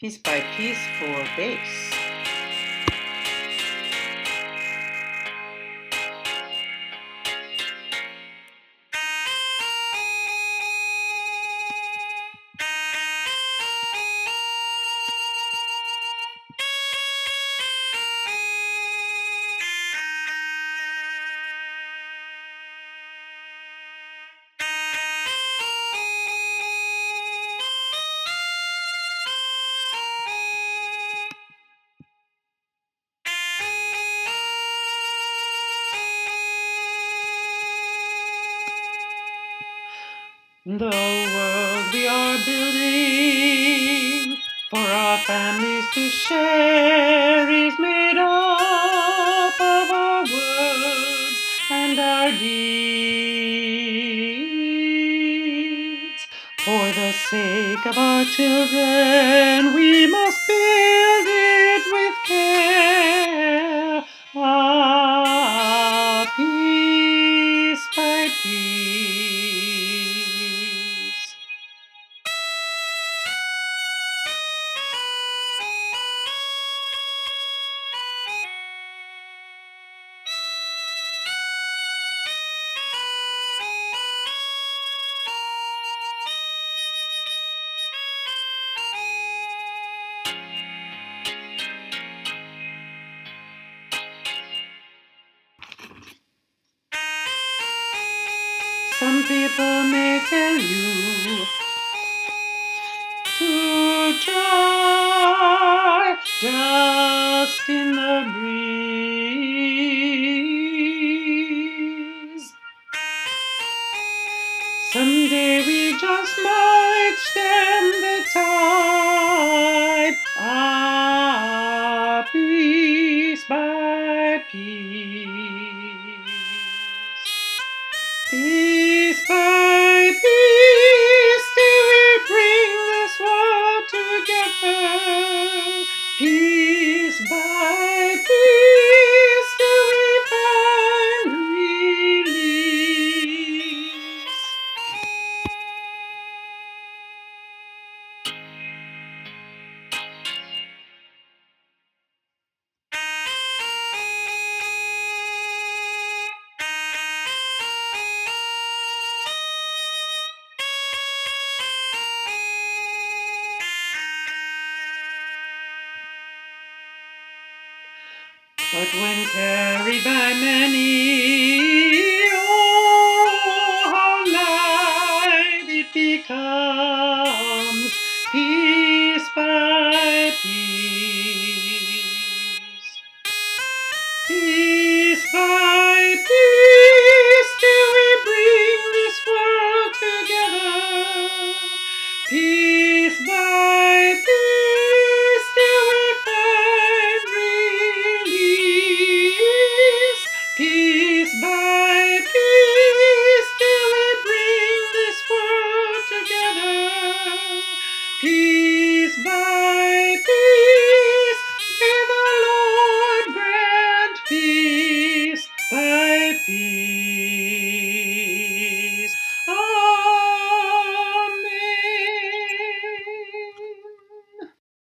Piece by piece for bass. The world we are building for our families to share is made up of our words and our deeds. For the sake of our children, we must build it with care, piece by piece. Some people may tell you to try just in the breeze. Someday we just might stem the tide, piece by piece. Piece by piece till we bring this world together. Piece by piece till we find release. But when carried by many, oh, how light it becomes, piece by piece. Piece by piece till we bring this world together. Piece by piece till we find release. Piece by piece till we bring this world together. Piece by piece, may the Lord grant peace.